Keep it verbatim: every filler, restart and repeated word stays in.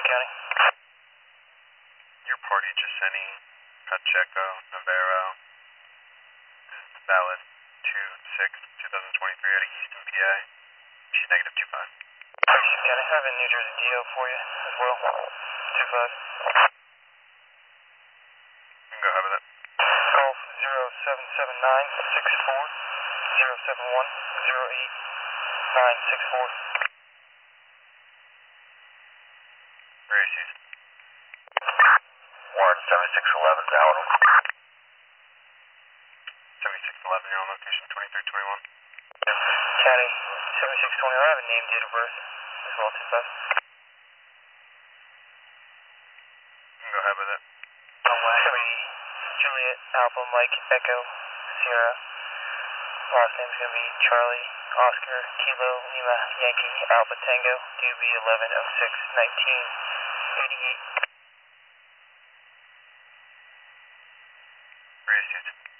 County. Your party, Giusseni, Pacheco, Navarro, is valid two six twenty twenty-three out of Easton, P A. She's negative two five. Houston County, I have a New Jersey D O for you as well. two five. You can go ahead with it. Golf zero seven seven nine six four zero seven one zero eight nine six four. Race Houston. Warren seventy-six eleven, valid. seventy-six eleven, you're on location twenty-three twenty-one. County, seventy-six twenty, I have a name, date of birth as well, two five. You can go ahead with it. Three, Juliet, Alpha, Mike, Echo, Sierra. Last name's going to be Charlie, Oscar, Kilo, Lima, Yankee, Alpha, Tango, D B eleven oh six nineteen eighty-eight. Race Houston.